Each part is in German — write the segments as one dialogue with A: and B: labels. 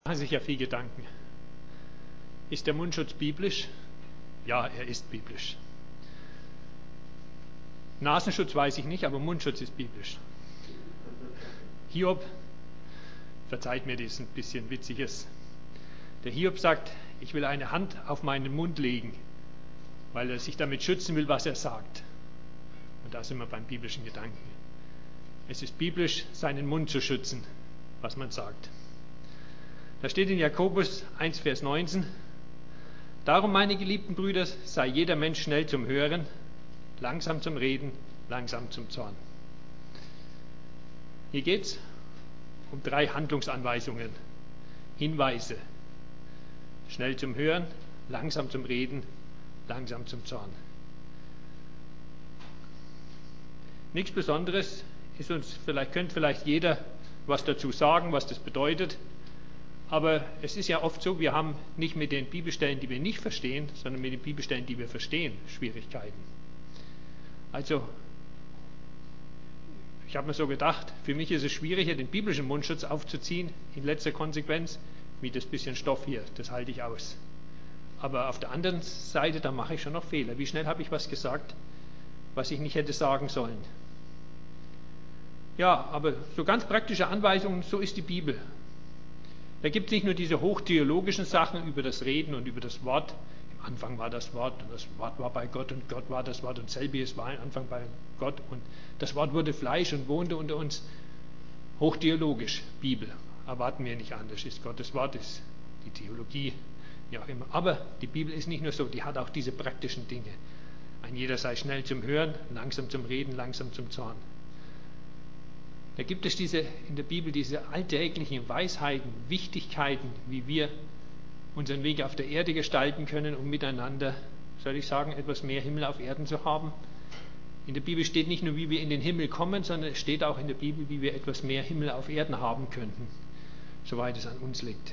A: machen sich ja viel Gedanken. Ist der Mundschutz biblisch? Ja, er ist biblisch. Nasenschutz weiß ich nicht, aber Mundschutz ist biblisch. Hiob, verzeiht mir das ein bisschen Witziges. Der Hiob sagt, ich will eine Hand auf meinen Mund legen, weil er sich damit schützen will, was er sagt. Und da sind wir beim biblischen Gedanken. Es ist biblisch, seinen Mund zu schützen, was man sagt. Da steht in Jakobus 1, Vers 19, darum, meine geliebten Brüder, sei jeder Mensch schnell zum Hören, langsam zum Reden, langsam zum Zorn. Hier geht es um 3 Handlungsanweisungen, Hinweise. Schnell zum Hören, langsam zum Reden, langsam zum Zorn. Nichts Besonderes ist uns, könnte vielleicht jeder was dazu sagen, was das bedeutet. Aber es ist ja oft so, wir haben nicht mit den Bibelstellen, die wir nicht verstehen, sondern mit den Bibelstellen, die wir verstehen, Schwierigkeiten. Also, ich habe mir so gedacht, für mich ist es schwieriger, den biblischen Mundschutz aufzuziehen, in letzter Konsequenz, wie das bisschen Stoff hier, das halte ich aus. Aber auf der anderen Seite, da mache ich schon noch Fehler. Wie schnell habe ich was gesagt, was ich nicht hätte sagen sollen? Ja, aber so ganz praktische Anweisungen, so ist die Bibel. Da gibt es nicht nur diese hochtheologischen Sachen über das Reden und über das Wort. Im Anfang war das Wort und das Wort war bei Gott und Gott war das Wort und selbiges war im Anfang bei Gott und das Wort wurde Fleisch und wohnte unter uns. Hochtheologisch, Bibel, erwarten wir nicht anders, ist Gottes Wort, ist die Theologie, wie auch immer. Aber die Bibel ist nicht nur so, die hat auch diese praktischen Dinge. Ein jeder sei schnell zum Hören, langsam zum Reden, langsam zum Zorn. Da gibt es in der Bibel diese alltäglichen Weisheiten, Wichtigkeiten, wie wir unseren Weg auf der Erde gestalten können, um miteinander, soll ich sagen, etwas mehr Himmel auf Erden zu haben. In der Bibel steht nicht nur, wie wir in den Himmel kommen, sondern es steht auch in der Bibel, wie wir etwas mehr Himmel auf Erden haben könnten, soweit es an uns liegt.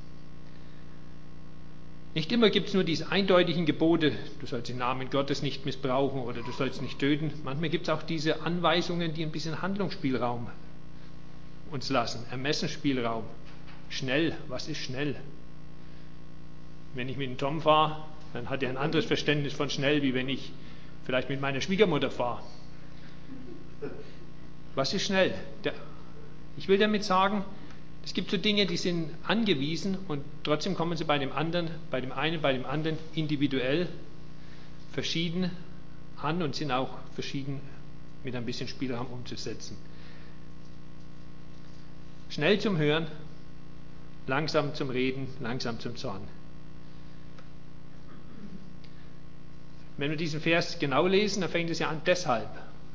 A: Nicht immer gibt es nur diese eindeutigen Gebote, du sollst den Namen Gottes nicht missbrauchen oder du sollst nicht töten. Manchmal gibt es auch diese Anweisungen, die ein bisschen Handlungsspielraum uns lassen, Ermessensspielraum. Schnell, was ist schnell? Wenn ich mit dem Tom fahre, dann hat er ein anderes Verständnis von schnell, wie wenn ich vielleicht mit meiner Schwiegermutter fahre. Was ist schnell? Ich will damit sagen, es gibt so Dinge, die sind angewiesen und trotzdem kommen sie bei dem einen, bei dem anderen individuell verschieden an und sind auch verschieden mit ein bisschen Spielraum umzusetzen. Schnell zum Hören, langsam zum Reden, langsam zum Zorn. Wenn wir diesen Vers genau lesen, dann fängt es ja an, deshalb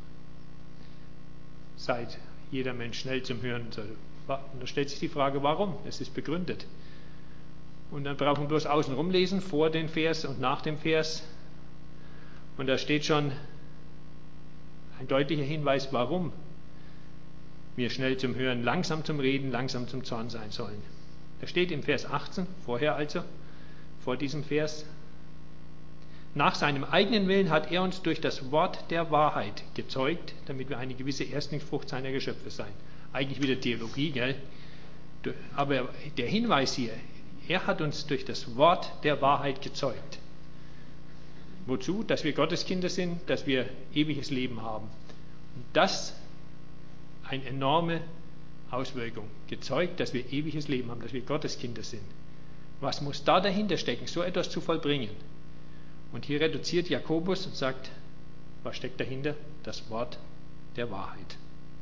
A: seid jeder Mensch schnell zum Hören soll. Und da stellt sich die Frage, warum? Es ist begründet. Und dann brauchen wir bloß außen rumlesen, vor dem Vers und nach dem Vers. Und da steht schon ein deutlicher Hinweis, warum wir schnell zum Hören, langsam zum Reden, langsam zum Zorn sein sollen. Da steht im Vers 18, vorher also, vor diesem Vers, nach seinem eigenen Willen hat er uns durch das Wort der Wahrheit gezeugt, damit wir eine gewisse Erstlingsfrucht seiner Geschöpfe seien. Eigentlich wieder Theologie, gell? Aber der Hinweis hier, er hat uns durch das Wort der Wahrheit gezeugt. Wozu? Dass wir Gottes Kinder sind, dass wir ewiges Leben haben. Und das eine enorme Auswirkung. Gezeugt, dass wir ewiges Leben haben, dass wir Gottes Kinder sind. Was muss da dahinter stecken, so etwas zu vollbringen? Und hier reduziert Jakobus und sagt, was steckt dahinter? Das Wort der Wahrheit.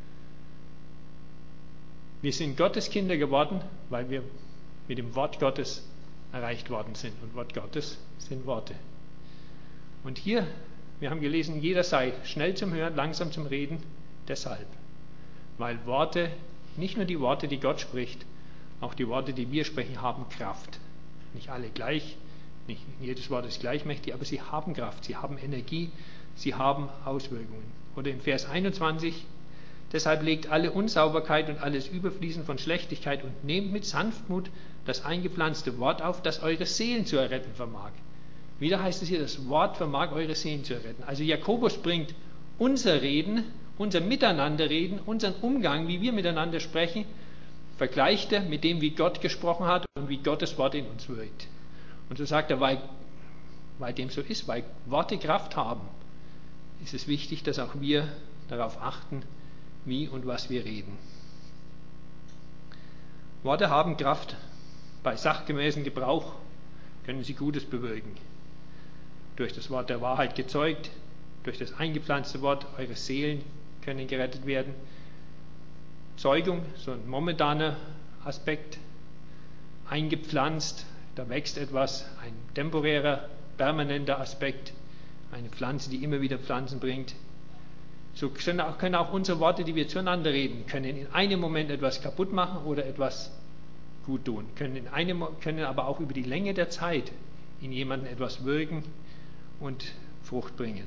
A: Wir sind Gottes Kinder geworden, weil wir mit dem Wort Gottes erreicht worden sind. Und Wort Gottes sind Worte. Und hier, wir haben gelesen, jeder sei schnell zum Hören, langsam zum Reden, deshalb. Weil Worte, nicht nur die Worte, die Gott spricht, auch die Worte, die wir sprechen, haben Kraft. Nicht alle gleich, nicht jedes Wort ist gleichmächtig, aber sie haben Kraft, sie haben Energie, sie haben Auswirkungen. Oder in Vers 21, deshalb legt alle Unsauberkeit und alles Überfließen von Schlechtigkeit und nehmt mit Sanftmut das eingepflanzte Wort auf, das eure Seelen zu erretten vermag. Wieder heißt es hier, das Wort vermag eure Seelen zu erretten. Also Jakobus bringt unser Reden, unser Miteinanderreden, unseren Umgang, wie wir miteinander sprechen, vergleicht er mit dem, wie Gott gesprochen hat und wie Gottes Wort in uns wirkt. Und so sagt er, weil dem so ist, weil Worte Kraft haben, ist es wichtig, dass auch wir darauf achten, wie und was wir reden. Worte haben Kraft. Bei sachgemäßem Gebrauch können sie Gutes bewirken. Durch das Wort der Wahrheit gezeugt, durch das eingepflanzte Wort, eure Seelen können gerettet werden. Zeugung, so ein momentaner Aspekt, eingepflanzt, da wächst etwas, ein temporärer, permanenter Aspekt, eine Pflanze, die immer wieder Pflanzen bringt. So können auch unsere Worte, die wir zueinander reden, können in einem Moment etwas kaputt machen oder etwas gut tun, können aber auch über die Länge der Zeit in jemanden etwas wirken und Frucht bringen.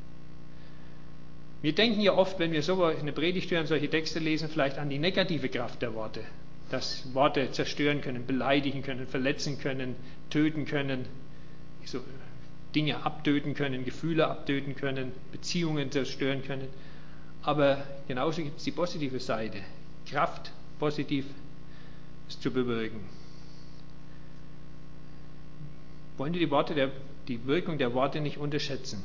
A: Wir denken ja oft, wenn wir so eine Predigt hören, solche Texte lesen, vielleicht an die negative Kraft der Worte, dass Worte zerstören können, beleidigen können, verletzen können, töten können, so Dinge abtöten können, Gefühle abtöten können, Beziehungen zerstören können. Aber genauso gibt es die positive Seite, Kraft, positiv zu bewirken. Wollen wir die Wirkung der Worte nicht unterschätzen?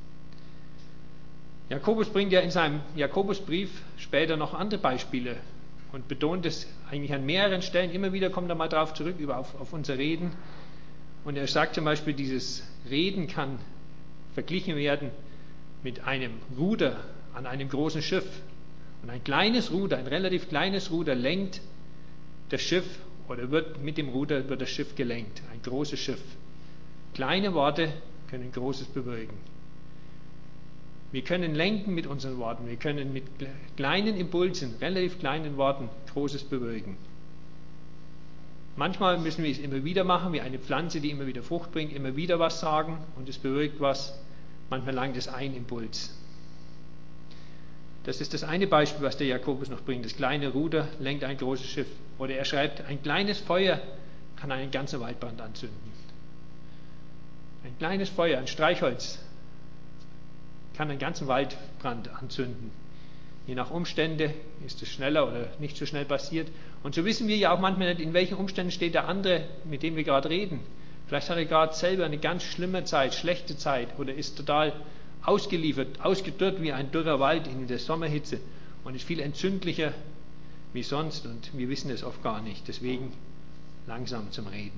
A: Jakobus bringt ja in seinem Jakobusbrief später noch andere Beispiele und betont es eigentlich an mehreren Stellen. Immer wieder kommt er mal darauf zurück, auf unser Reden. Und er sagt zum Beispiel, dieses Reden kann verglichen werden mit einem Ruder an einem großen Schiff. Und ein kleines Ruder, ein relativ kleines Ruder lenkt das Schiff oder mit dem Ruder wird das Schiff gelenkt. Ein großes Schiff. Kleine Worte können Großes bewirken. Wir können lenken mit unseren Worten. Wir können mit kleinen Impulsen, relativ kleinen Worten Großes bewirken. Manchmal müssen wir es immer wieder machen, wie eine Pflanze, die immer wieder Frucht bringt, immer wieder was sagen und es bewirkt was. Manchmal langt es ein Impuls. Das ist das eine Beispiel, was der Jakobus noch bringt. Das kleine Ruder lenkt ein großes Schiff. Oder er schreibt, ein kleines Feuer kann einen ganzen Waldbrand anzünden. Ein kleines Feuer, ein Streichholz, kann einen ganzen Waldbrand anzünden. Je nach Umstände ist es schneller oder nicht so schnell passiert. Und so wissen wir ja auch manchmal nicht, in welchen Umständen steht der andere, mit dem wir gerade reden. Vielleicht hat er gerade selber eine ganz schlimme Zeit, schlechte Zeit oder ist total ausgeliefert, ausgedörrt wie ein dürrer Wald in der Sommerhitze und ist viel entzündlicher wie sonst und wir wissen es oft gar nicht. Deswegen langsam zum Reden.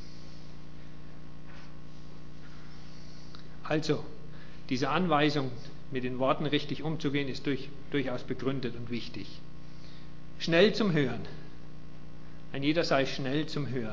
A: Also, diese Anweisung, mit den Worten richtig umzugehen, ist durchaus begründet und wichtig. Schnell zum Hören. Ein jeder sei schnell zum Hören.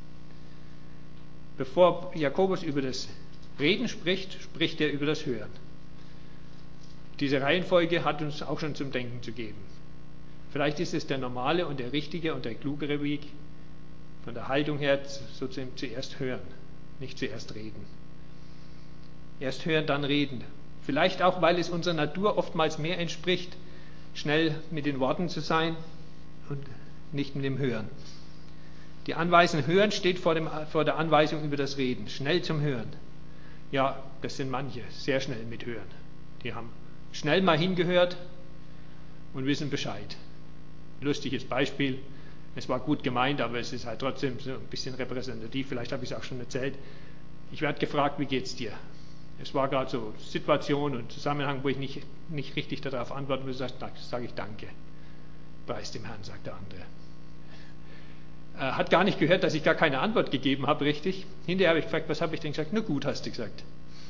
A: Bevor Jakobus über das Reden spricht, spricht er über das Hören. Diese Reihenfolge hat uns auch schon zum Denken zu geben. Vielleicht ist es der normale und der richtige und der klugere Weg, von der Haltung her sozusagen zuerst hören, nicht zuerst reden. Erst hören, dann reden. Vielleicht auch, weil es unserer Natur oftmals mehr entspricht, schnell mit den Worten zu sein und nicht mit dem Hören. Die Anweisung Hören steht vor der Anweisung über das Reden. Schnell zum Hören. Ja, das sind manche, sehr schnell mit Hören. Die haben schnell mal hingehört und wissen Bescheid. Lustiges Beispiel. Es war gut gemeint, aber es ist halt trotzdem so ein bisschen repräsentativ. Vielleicht habe ich es auch schon erzählt. Ich werde gefragt, wie geht's dir? Es war gerade so Situation und Zusammenhang, wo ich nicht richtig darauf antworten muss, sage ich Danke. Preis dem Herrn, sagt der andere. Hat gar nicht gehört, dass ich gar keine Antwort gegeben habe, richtig. Hinterher habe ich gefragt, was habe ich denn gesagt? Na gut, hast du gesagt.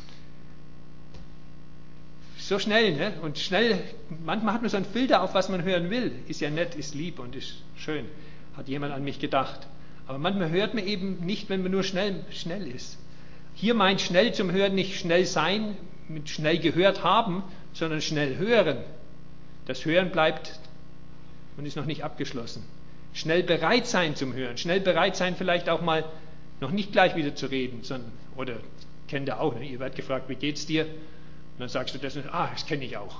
A: So schnell, ne? Und schnell, manchmal hat man so einen Filter auf, was man hören will. Ist ja nett, ist lieb und ist schön. Hat jemand an mich gedacht. Aber manchmal hört man eben nicht, wenn man nur schnell ist. Hier meint schnell zum Hören nicht schnell sein, mit schnell gehört haben, sondern schnell hören. Das Hören bleibt und ist noch nicht abgeschlossen. Schnell bereit sein zum Hören. Schnell bereit sein, vielleicht auch mal noch nicht gleich wieder zu reden, sondern, oder kennt ihr auch, ne? Ihr werdet gefragt, wie geht's dir? Und dann sagst du das, das kenne ich auch.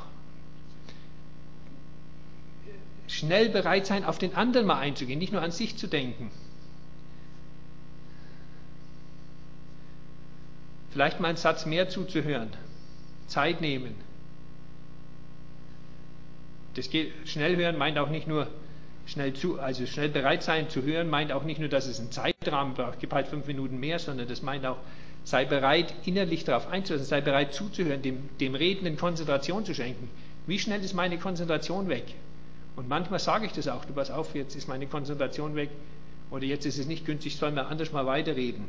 A: Schnell bereit sein, auf den anderen mal einzugehen, nicht nur an sich zu denken. Vielleicht mal einen Satz mehr zuzuhören. Zeit nehmen. Das Schnellhören meint auch nicht nur schnell bereit sein zu hören, meint auch nicht nur, dass es einen Zeitrahmen braucht, gib halt 5 Minuten mehr, sondern das meint auch, sei bereit, innerlich darauf einzulassen, sei bereit zuzuhören, dem Redenden Konzentration zu schenken. Wie schnell ist meine Konzentration weg? Und manchmal sage ich das auch, du pass auf, jetzt ist meine Konzentration weg oder jetzt ist es nicht günstig, sollen wir anders mal weiterreden.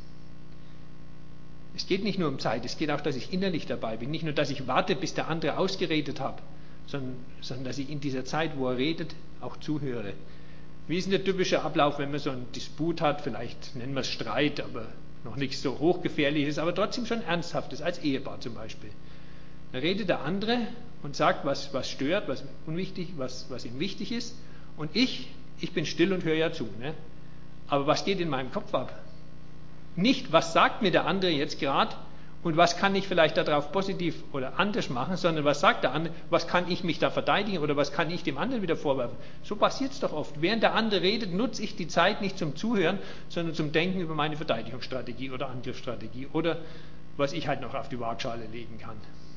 A: Es geht nicht nur um Zeit, es geht auch, dass ich innerlich dabei bin. Nicht nur, dass ich warte, bis der andere ausgeredet hat, sondern dass ich in dieser Zeit, wo er redet, auch zuhöre. Wie ist denn der typische Ablauf, wenn man so einen Disput hat, vielleicht nennen wir es Streit, aber noch nichts so hochgefährliches, aber trotzdem schon Ernsthaftes, als Ehepaar zum Beispiel. Da redet der andere und sagt, was stört, was unwichtig, was ihm wichtig ist. Und ich bin still und höre ja zu. Ne? Aber was geht in meinem Kopf ab? Nicht, was sagt mir der andere jetzt gerade und was kann ich vielleicht darauf positiv oder anders machen, sondern was sagt der andere, was kann ich mich da verteidigen oder was kann ich dem anderen wieder vorwerfen. So passiert es doch oft. Während der andere redet, nutze ich die Zeit nicht zum Zuhören, sondern zum Denken über meine Verteidigungsstrategie oder Angriffsstrategie oder was ich halt noch auf die Waagschale legen kann.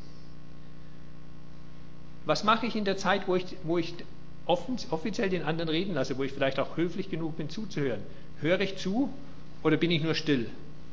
A: Was mache ich in der Zeit, wo ich offiziell den anderen reden lasse, wo ich vielleicht auch höflich genug bin zuzuhören? Höre ich zu oder bin ich nur still?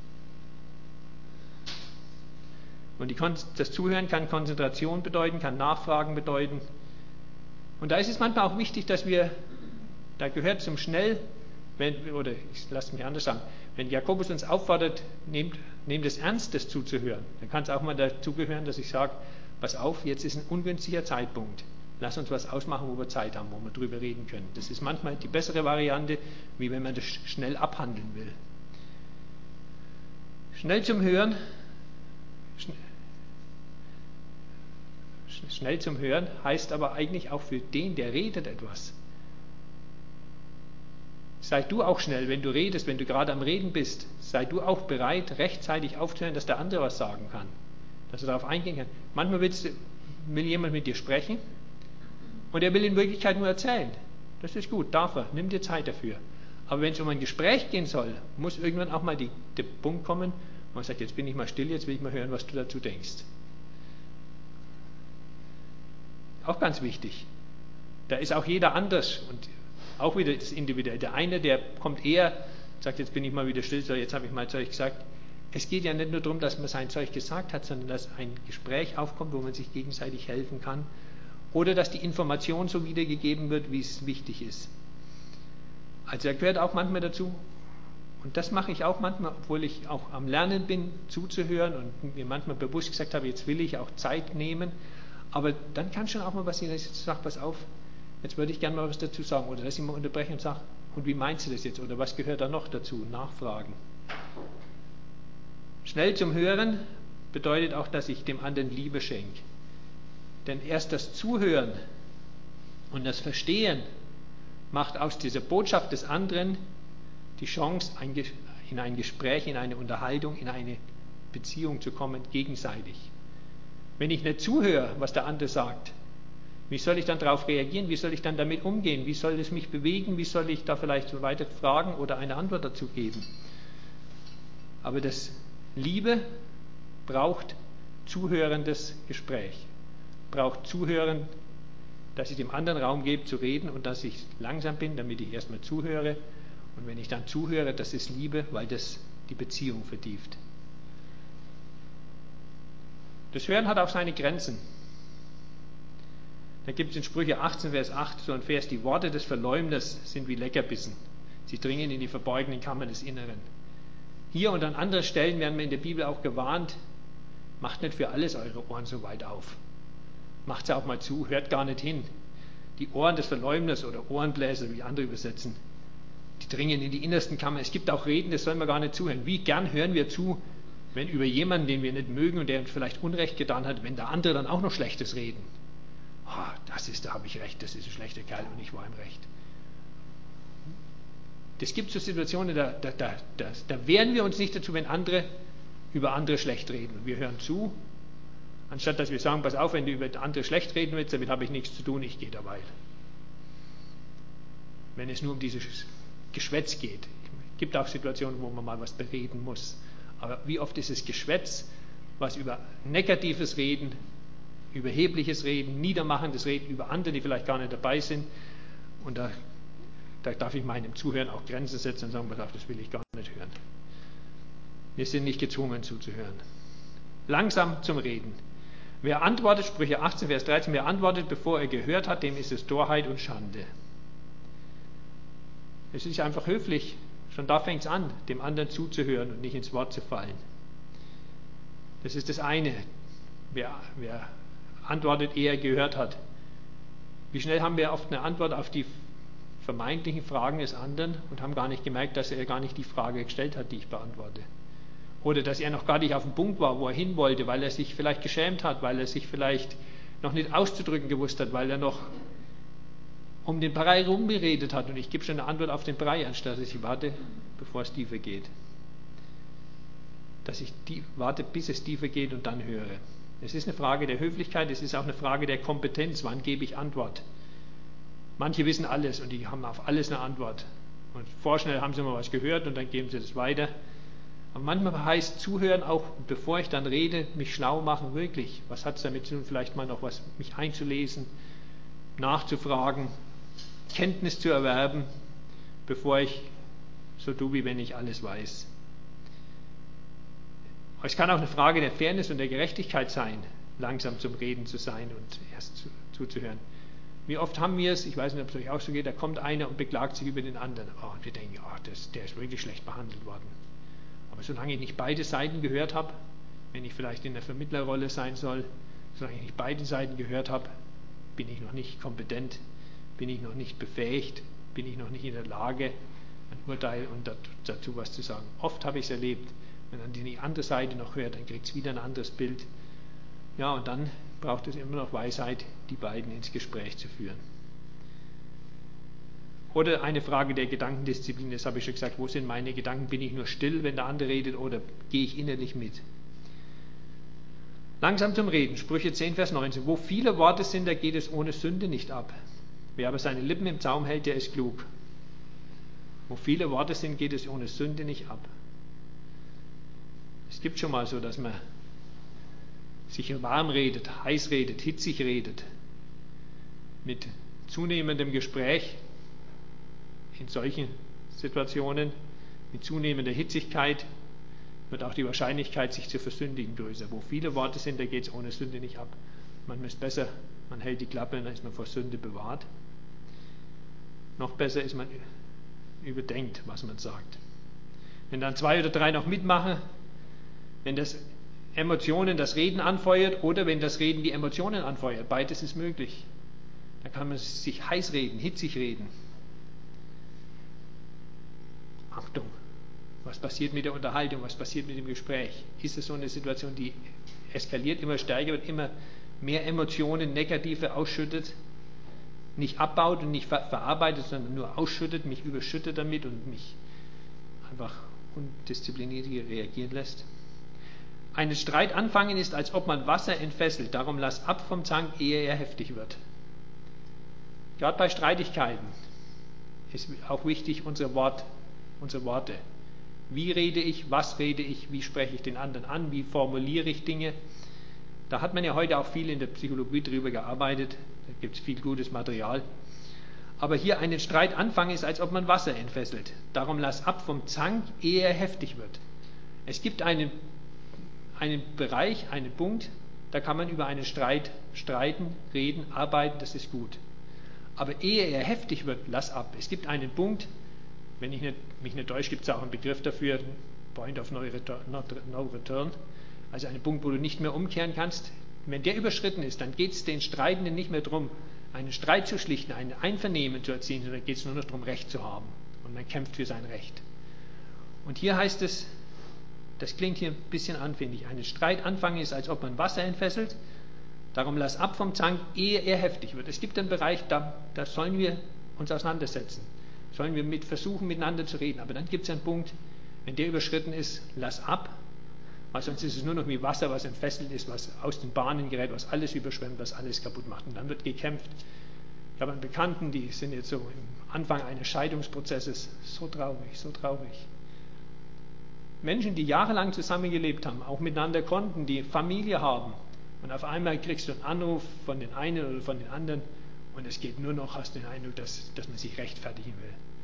A: Und das Zuhören kann Konzentration bedeuten, kann Nachfragen bedeuten. Und da ist es manchmal auch wichtig, dass da gehört zum oder ich lasse mich anders sagen, wenn Jakobus uns auffordert, nehmt es ernst, das zuzuhören, dann kann es auch mal dazu gehören, dass ich sage, pass auf, jetzt ist ein ungünstiger Zeitpunkt. Lass uns was ausmachen, wo wir Zeit haben, wo wir drüber reden können. Das ist manchmal die bessere Variante, wie wenn man das schnell abhandeln will. Schnell zum Hören heißt aber eigentlich auch für den, der redet, etwas. Sei du auch schnell, wenn du redest, wenn du gerade am Reden bist, sei du auch bereit, rechtzeitig aufzuhören, dass der andere was sagen kann, dass er darauf eingehen kann. Manchmal will jemand mit dir sprechen und er will in Wirklichkeit nur erzählen. Das ist gut, darf er, nimm dir Zeit dafür. Aber wenn es um ein Gespräch gehen soll, muss irgendwann auch mal der Punkt kommen, wo man sagt, jetzt bin ich mal still, jetzt will ich mal hören, was du dazu denkst. Auch ganz wichtig. Da ist auch jeder anders und auch wieder das Individuelle. Der eine, der kommt eher, sagt, jetzt bin ich mal wieder still, so jetzt habe ich mal Zeug gesagt. Es geht ja nicht nur darum, dass man sein Zeug gesagt hat, sondern dass ein Gespräch aufkommt, wo man sich gegenseitig helfen kann. Oder dass die Information so wiedergegeben wird, wie es wichtig ist. Also da gehört auch manchmal dazu, und das mache ich auch manchmal, obwohl ich auch am Lernen bin, zuzuhören und mir manchmal bewusst gesagt habe, jetzt will ich auch Zeit nehmen. Aber dann kann schon auch mal passieren, dass ich jetzt sage, pass auf, jetzt würde ich gerne mal was dazu sagen. Oder dass ich mal unterbreche und sage, und wie meinst du das jetzt? Oder was gehört da noch dazu? Nachfragen. Schnell zum Hören bedeutet auch, dass ich dem anderen Liebe schenke. Denn erst das Zuhören und das Verstehen macht aus dieser Botschaft des anderen die Chance, in ein Gespräch, in eine Unterhaltung, in eine Beziehung zu kommen, gegenseitig. Wenn ich nicht zuhöre, was der andere sagt, wie soll ich dann darauf reagieren? Wie soll ich dann damit umgehen? Wie soll es mich bewegen? Wie soll ich da vielleicht so weiter fragen oder eine Antwort dazu geben? Aber das Liebe braucht zuhörendes Gespräch. Braucht Zuhören, dass ich dem anderen Raum gebe zu reden und dass ich langsam bin, damit ich erstmal zuhöre. Und wenn ich dann zuhöre, das ist Liebe, weil das die Beziehung vertieft. Das Hören hat auch seine Grenzen. Da gibt es in Sprüche 18, Vers 8 so ein Vers, die Worte des Verleumders sind wie Leckerbissen. Sie dringen in die verborgenen Kammern des Inneren. Hier und an anderen Stellen werden wir in der Bibel auch gewarnt, macht nicht für alles eure Ohren so weit auf. Macht sie auch mal zu, hört gar nicht hin. Die Ohren des Verleumders oder Ohrenbläser, wie andere übersetzen, die dringen in die innersten Kammern. Es gibt auch Reden, das sollen wir gar nicht zuhören. Wie gern hören wir zu, wenn über jemanden, den wir nicht mögen und der uns vielleicht Unrecht getan hat, wenn der andere dann auch noch Schlechtes reden. Da habe ich recht, das ist ein schlechter Kerl und ich war im Recht. Es gibt so Situationen, da wehren wir uns nicht dazu, wenn andere über andere schlecht reden. Wir hören zu, anstatt dass wir sagen, pass auf, wenn du über andere schlecht reden willst, damit habe ich nichts zu tun, ich gehe dabei. Wenn es nur um dieses Geschwätz geht. Es gibt auch Situationen, wo man mal was bereden muss. Aber wie oft ist es Geschwätz, was über negatives Reden, überhebliches Reden, niedermachendes Reden über andere, die vielleicht gar nicht dabei sind. Und da Da darf ich meinem Zuhören auch Grenzen setzen und sagen, pass auf, das will ich gar nicht hören. Wir sind nicht gezwungen zuzuhören. Langsam zum Reden. Wer antwortet, Sprüche 18, Vers 13, wer antwortet, bevor er gehört hat, dem ist es Torheit und Schande. Es ist einfach höflich, schon da fängt es an, dem anderen zuzuhören und nicht ins Wort zu fallen. Das ist das eine. Wer antwortet, ehe er gehört hat. Wie schnell haben wir oft eine Antwort auf die vermeintlichen Fragen des anderen und haben gar nicht gemerkt, dass er gar nicht die Frage gestellt hat, die ich beantworte. Oder dass er noch gar nicht auf dem Punkt war, wo er hin wollte, weil er sich vielleicht geschämt hat, weil er sich vielleicht noch nicht auszudrücken gewusst hat, weil er noch um den Brei rumgeredet hat und ich gebe schon eine Antwort auf den Brei, anstatt dass ich warte, bevor es tiefer geht. Dass ich warte, bis es tiefer geht und dann höre. Es ist eine Frage der Höflichkeit, es ist auch eine Frage der Kompetenz. Wann gebe ich Antwort? Manche wissen alles und die haben auf alles eine Antwort. Und vorschnell haben sie mal was gehört und dann geben sie das weiter. Aber manchmal heißt Zuhören auch, bevor ich dann rede, mich schlau machen, wirklich. Was hat es damit zu tun? Vielleicht mal noch was, mich einzulesen, nachzufragen, Kenntnis zu erwerben, bevor ich so tue, wie wenn ich alles weiß. Es kann auch eine Frage der Fairness und der Gerechtigkeit sein, langsam zum Reden zu sein und erst zuzuhören. Wie oft haben wir es, ich weiß nicht, ob es euch auch so geht, da kommt einer und beklagt sich über den anderen. Oh, und wir denken, der ist wirklich schlecht behandelt worden. Aber solange ich nicht beide Seiten gehört habe, wenn ich vielleicht in der Vermittlerrolle sein soll, solange ich nicht beide Seiten gehört habe, bin ich noch nicht kompetent, bin ich noch nicht befähigt, bin ich noch nicht in der Lage, ein Urteil und dazu was zu sagen. Oft habe ich es erlebt, wenn dann die andere Seite noch hört, dann kriegt es wieder ein anderes Bild. Ja, und dann braucht es immer noch Weisheit, die beiden ins Gespräch zu führen. Oder eine Frage der Gedankendisziplin, das habe ich schon gesagt, wo sind meine Gedanken? Bin ich nur still, wenn der andere redet, oder gehe ich innerlich mit? Langsam zum Reden, Sprüche 10, Vers 19. Wo viele Worte sind, da geht es ohne Sünde nicht ab. Wer aber seine Lippen im Zaum hält, der ist klug. Wo viele Worte sind, geht es ohne Sünde nicht ab. Es gibt schon mal so, dass man sich warm redet, heiß redet, hitzig redet. Mit zunehmendem Gespräch in solchen Situationen, mit zunehmender Hitzigkeit, wird auch die Wahrscheinlichkeit, sich zu versündigen, größer. Wo viele Worte sind, da geht es ohne Sünde nicht ab. Man ist besser, man hält die Klappe und dann ist man vor Sünde bewahrt. Noch besser ist, man überdenkt, was man sagt. Wenn dann 2 oder 3 noch mitmachen, wenn das Emotionen das Reden anfeuert oder wenn das Reden die Emotionen anfeuert, beides ist möglich. Dann kann man sich heiß reden, hitzig reden. Achtung, was passiert mit der Unterhaltung, was passiert mit dem Gespräch? Ist es so eine Situation, die eskaliert, immer stärker wird, immer mehr Emotionen, negative ausschüttet, nicht abbaut und nicht verarbeitet, sondern nur ausschüttet, mich überschüttet damit und mich einfach undiszipliniert reagieren lässt? Einen Streit anfangen ist, als ob man Wasser entfesselt. Darum lass ab vom Zank, ehe er heftig wird. Gerade bei Streitigkeiten ist auch wichtig unsere Worte. Wie rede ich, was rede ich, wie spreche ich den anderen an, wie formuliere ich Dinge. Da hat man ja heute auch viel in der Psychologie drüber gearbeitet. Da gibt es viel gutes Material. Aber hier einen Streit anfangen ist, als ob man Wasser entfesselt. Darum lass ab vom Zank, ehe er heftig wird. Es gibt einen Bereich, einen Punkt, da kann man über einen Streit streiten, reden, arbeiten, das ist gut. Aber ehe er heftig wird, lass ab. Es gibt einen Punkt, wenn ich mich nicht täusche, gibt es auch einen Begriff dafür, Point of No Return, also einen Punkt, wo du nicht mehr umkehren kannst. Wenn der überschritten ist, dann geht es den Streitenden nicht mehr darum, einen Streit zu schlichten, ein Einvernehmen zu erzielen, sondern geht es nur noch darum, Recht zu haben. Und man kämpft für sein Recht. Und hier heißt es, das klingt hier ein bisschen an, finde ich. Einen Streit anfangen ist, als ob man Wasser entfesselt. Darum lass ab vom Zank, ehe er heftig wird. Es gibt einen Bereich, da sollen wir uns auseinandersetzen. Sollen wir versuchen, miteinander zu reden. Aber dann gibt es einen Punkt, wenn der überschritten ist, lass ab. Weil sonst ist es nur noch wie Wasser, was entfesselt ist, was aus den Bahnen gerät, was alles überschwemmt, was alles kaputt macht. Und dann wird gekämpft. Ich habe einen Bekannten, die sind jetzt so im Anfang eines Scheidungsprozesses. So traurig, so traurig. Menschen, die jahrelang zusammengelebt haben, auch miteinander konnten, die Familie haben. Und auf einmal kriegst du einen Anruf von den einen oder von den anderen und es geht nur noch, hast du den Eindruck, dass man sich rechtfertigen will.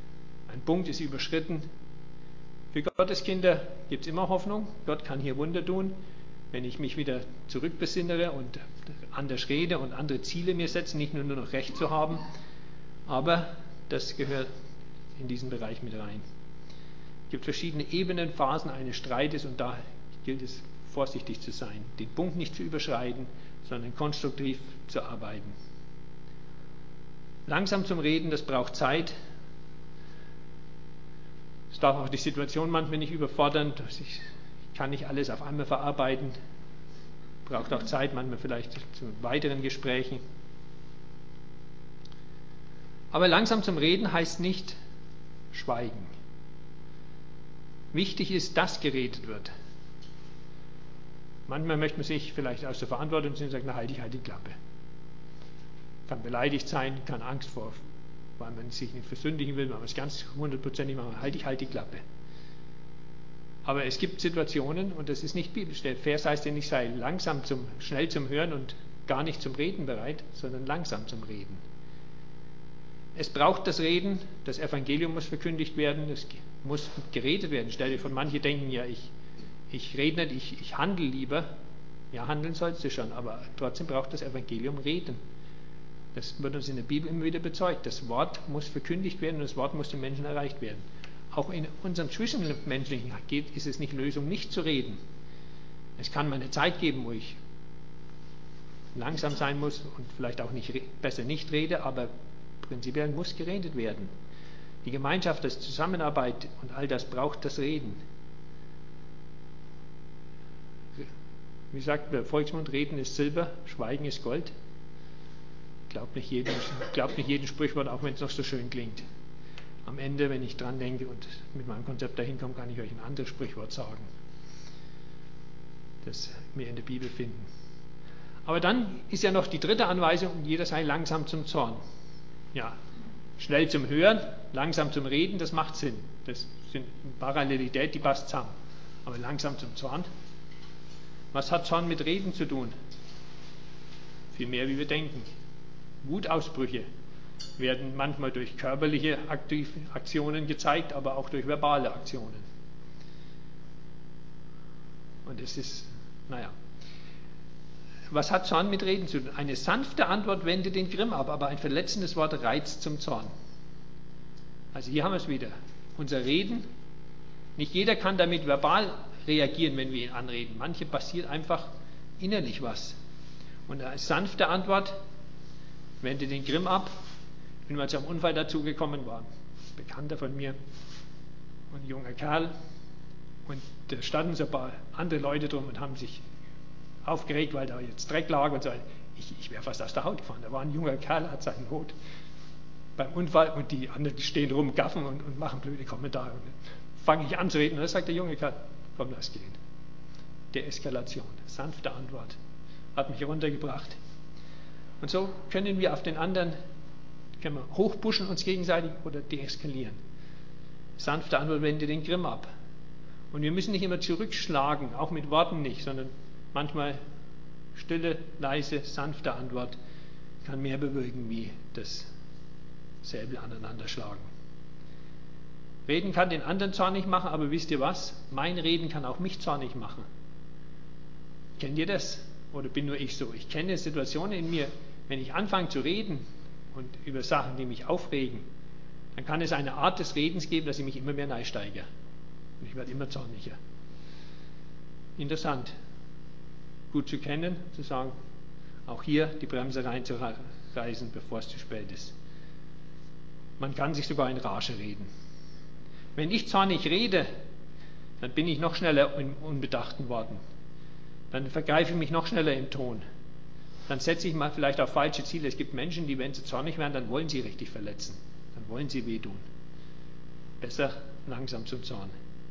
A: Ein Punkt ist überschritten. Für Gottes Kinder gibt es immer Hoffnung. Gott kann hier Wunder tun, wenn ich mich wieder zurückbesinnere und anders rede und andere Ziele mir setze, nicht nur noch Recht zu haben. Aber das gehört in diesen Bereich mit rein. Es gibt verschiedene Ebenen, Phasen eines Streites und da gilt es, vorsichtig zu sein, den Punkt nicht zu überschreiten, sondern konstruktiv zu arbeiten. Langsam zum Reden, das braucht Zeit. Es darf auch die Situation manchmal nicht überfordern. Ich kann nicht alles auf einmal verarbeiten. Braucht auch Zeit, manchmal vielleicht zu weiteren Gesprächen. Aber langsam zum Reden heißt nicht schweigen. Wichtig ist, dass geredet wird. Manchmal möchte man sich vielleicht aus der Verantwortung ziehen und sagen, na halt die Klappe. Kann beleidigt sein, kann Angst vor, weil man sich nicht versündigen will, weil man es ganz 100%ig macht, halt die Klappe. Aber es gibt Situationen, und das ist nicht biblisch, der Vers heißt ja nicht, sei schnell zum Hören und gar nicht zum Reden bereit, sondern langsam zum Reden. Es braucht das Reden, das Evangelium muss verkündigt werden, es muss geredet werden. Stell dir vor, manche denken ja, ich rede nicht, ich handle lieber. Ja, handeln sollst du schon, aber trotzdem braucht das Evangelium Reden. Das wird uns in der Bibel immer wieder bezeugt. Das Wort muss verkündigt werden und das Wort muss den Menschen erreicht werden. Auch in unserem Zwischenmenschlichen ist es nicht Lösung, nicht zu reden. Es kann mal eine Zeit geben, wo ich langsam sein muss und vielleicht auch besser nicht rede, aber prinzipiell muss geredet werden. Die Gemeinschaft, das Zusammenarbeit und all das braucht das Reden. Wie sagt der Volksmund, Reden ist Silber, Schweigen ist Gold. Glaubt nicht jedem Sprichwort, auch wenn es noch so schön klingt. Am Ende, wenn ich dran denke und mit meinem Konzept dahin komme, kann ich euch ein anderes Sprichwort sagen, das wir in der Bibel finden. Aber dann ist ja noch die dritte Anweisung, jeder sei langsam zum Zorn. Ja, schnell zum Hören, langsam zum Reden, das macht Sinn. Das sind eine Parallelität, die passt zusammen. Aber langsam zum Zorn. Was hat Zorn mit Reden zu tun? Viel mehr, wie wir denken. Wutausbrüche werden manchmal durch körperliche Aktionen gezeigt, aber auch durch verbale Aktionen. Und es ist, was hat Zorn mit Reden zu tun? Eine sanfte Antwort wendet den Grimm ab, aber ein verletzendes Wort reizt zum Zorn. Also hier haben wir es wieder. Unser Reden, nicht jeder kann damit verbal reagieren, wenn wir ihn anreden. Manche passiert einfach innerlich was. Und eine sanfte Antwort wendet den Grimm ab. Ich bin mal zu einem Unfall dazugekommen, war ein Bekannter von mir, ein junger Kerl. Und da standen so ein paar andere Leute drum und haben sich aufgeregt, weil da jetzt Dreck lag und so. Ich wäre fast aus der Haut gefahren. Da war ein junger Kerl, hat seinen Hut beim Unfall und die anderen stehen rum, gaffen und machen blöde Kommentare. Und dann fange ich an zu reden und dann sagt der junge Kerl, komm, lass gehen. Deeskalation, sanfte Antwort, hat mich runtergebracht. Und so können wir auf den anderen, können wir hochpushen uns gegenseitig oder deeskalieren. Sanfte Antwort wendet den Grimm ab. Und wir müssen nicht immer zurückschlagen, auch mit Worten nicht, sondern manchmal stille, leise, sanfte Antwort kann mehr bewirken wie das Säbel aneinanderschlagen. Reden kann den anderen zornig machen, aber wisst ihr was? Mein Reden kann auch mich zornig machen. Kennt ihr das? Oder bin nur ich so? Ich kenne Situationen in mir, wenn ich anfange zu reden und über Sachen, die mich aufregen, dann kann es eine Art des Redens geben, dass ich mich immer mehr neisteige. Und ich werde immer zorniger. Interessant. Gut zu kennen, zu sagen, auch hier die Bremse reinzureißen, bevor es zu spät ist. Man kann sich sogar in Rage reden. Wenn ich zornig rede, dann bin ich noch schneller in unbedachten Worten. Dann vergreife ich mich noch schneller im Ton. Dann setze ich mal vielleicht auf falsche Ziele. Es gibt Menschen, die, wenn sie zornig werden, dann wollen sie richtig verletzen. Dann wollen sie wehtun. Besser langsam zum Zorn.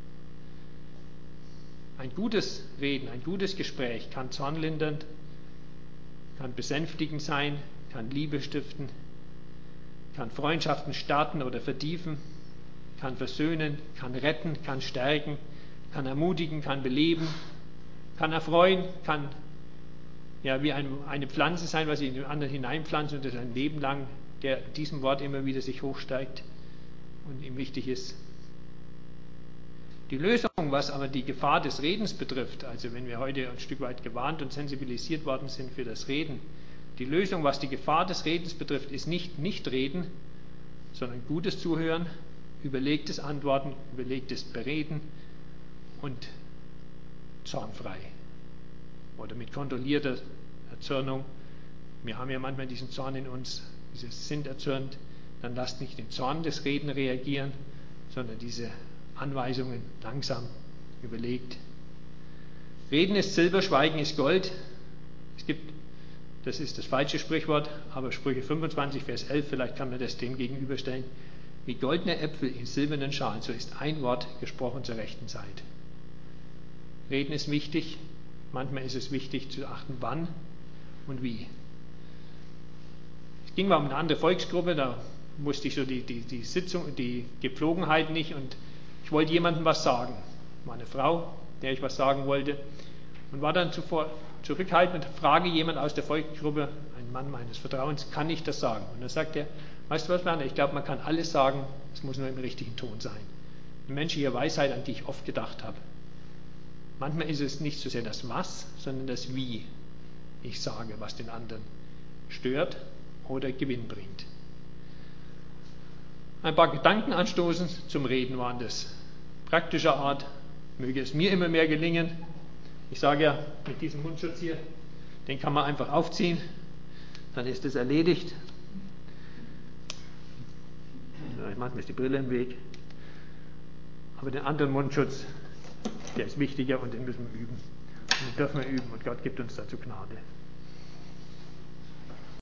A: Ein gutes Reden, ein gutes Gespräch kann zornlindernd, kann besänftigend sein, kann Liebe stiften, kann Freundschaften starten oder vertiefen, kann versöhnen, kann retten, kann stärken, kann ermutigen, kann beleben, kann erfreuen, kann wie eine Pflanze sein, was ich in den anderen hineinpflanze und das ein Leben lang, der diesem Wort immer wieder sich hochsteigt. und ihm wichtig ist. Die Lösung, was aber die Gefahr des Redens betrifft, also wenn wir heute ein Stück weit gewarnt und sensibilisiert worden sind für das Reden, die Lösung, was die Gefahr des Redens betrifft, ist nicht reden, sondern gutes Zuhören, überlegtes Antworten, überlegtes Bereden und zornfrei oder mit kontrollierter Erzürnung. Wir haben ja manchmal diesen Zorn in uns, dieses sind erzürnt, dann lasst nicht den Zorn des Reden reagieren, sondern diese Anweisungen langsam überlegt. Reden ist Silber, Schweigen ist Gold. Das ist das falsche Sprichwort, aber Sprüche 25, Vers 11, vielleicht kann man das dem gegenüberstellen. Wie goldene Äpfel in silbernen Schalen, so ist ein Wort gesprochen zur rechten Zeit. Reden ist wichtig, manchmal ist es wichtig zu achten, wann und wie. Es ging mal um eine andere Volksgruppe, da wusste ich so die Sitzung, die Gepflogenheit nicht und ich wollte jemandem was sagen. War eine Frau, der ich was sagen wollte und war dann zurückhaltend und frage jemand aus der Volksgruppe, ein Mann meines Vertrauens, kann ich das sagen? Und dann sagt er, weißt du was, Werner, ich glaube, man kann alles sagen, es muss nur im richtigen Ton sein. Eine menschliche Weisheit, an die ich oft gedacht habe. Manchmal ist es nicht so sehr das Was, sondern das Wie ich sage, was den anderen stört oder Gewinn bringt. Ein paar Gedanken anstoßen zum Reden waren das. Praktischer Art, möge es mir immer mehr gelingen. Ich sage ja, mit diesem Mundschutz hier, den kann man einfach aufziehen, dann ist es erledigt. Manchmal ist die Brille im Weg. Aber den anderen Mundschutz, der ist wichtiger und den müssen wir üben. Und den dürfen wir üben und Gott gibt uns dazu Gnade.